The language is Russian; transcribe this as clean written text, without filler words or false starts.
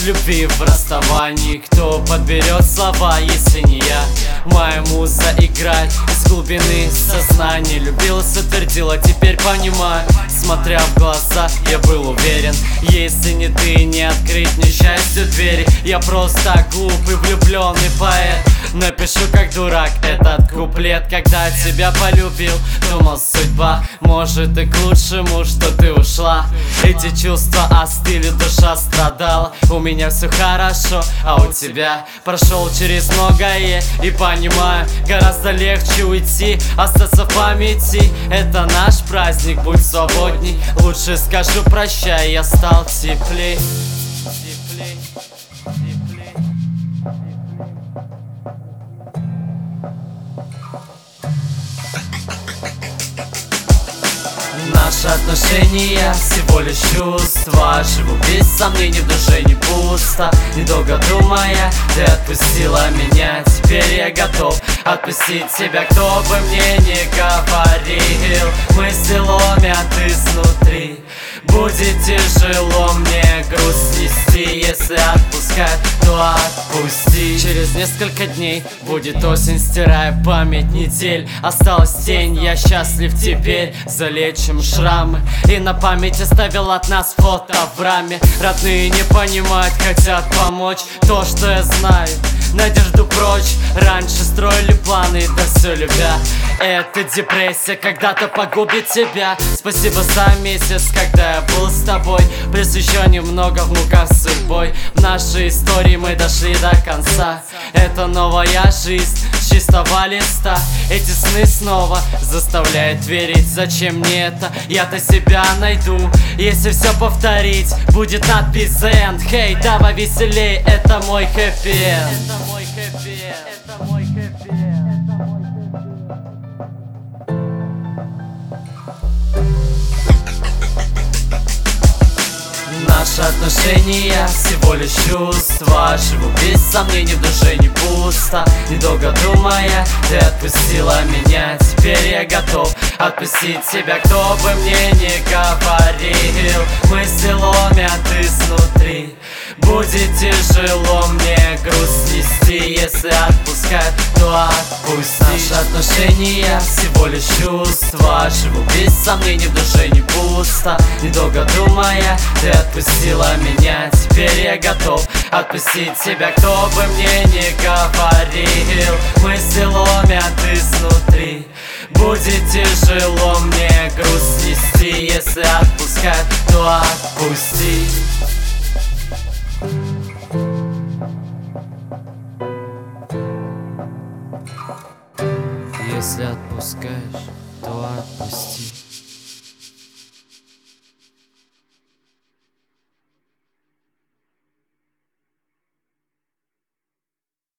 любви в расставании. Кто подберет слова, если не я? Моя муза играет из глубины сознания. Любила, твердила, теперь понимаю. Смотря в глаза, я был уверен, если не ты, не открыть мне счастью двери. Я просто глупый влюбленный поэт. Напишу как дурак этот куплет. Когда тебя полюбил, думал, судьба может и к лучшему, что ты ушла. Эти чувства остыли, душа страдала. У меня все хорошо, а у тебя прошел через многое. И понимаю, гораздо легче уйти, остаться в памяти. Это наш праздник, будь свободней. Лучше скажу прощай, я стал теплей. Наши отношения всего лишь чувства. Живу без сомнений, в душе не пусто. Недолго думая, ты отпустила меня. Теперь я готов отпустить тебя, кто бы мне не говорил. Мысли ломят изнутри. Будет тяжело мне грусть нести. Если отпускать, то отпусти. Через несколько дней будет осень, стирая память недель. Осталась тень, я счастлив теперь. Залечим шрамы. И на память оставил от нас фото в раме. Родные не понимают, хотят помочь. То, что я знаю, надежду прочь. Раньше строили планы, да все любя. Это депрессия когда-то погубит тебя. Спасибо за месяц, когда я был с тобой. Присвящу немного в муках с судьбой. В нашей истории мы дошли до конца. Это новая жизнь с чистого листа. Эти сны снова заставляют верить. Зачем мне это? Я-то себя найду. Если все повторить, будет надпись The End. Хей, давай веселей, это мой хэппи-энд. Это мой хэппи-энд. Это мой хэппи-энд. Наши отношения всего лишь чувства. Живу без сомнений, в душе не пусто. Недолго думая, ты отпустила меня. Теперь я готов отпустить тебя, кто бы мне не говорил. Мысли ломят изнутри. Будет тяжело мне грусть нести. Если отпускать, то отпусти. Наши отношения всего лишь чувства. Живу без сомнений, в душе не пусто. Недолго думая, ты отпустила меня. Теперь я готов отпустить тебя, кто бы мне не говорил. Мысли ломят изнутри. Будет тяжело мне грусть нести. Если отпускать, то отпусти. Если отпускаешь, то отпусти.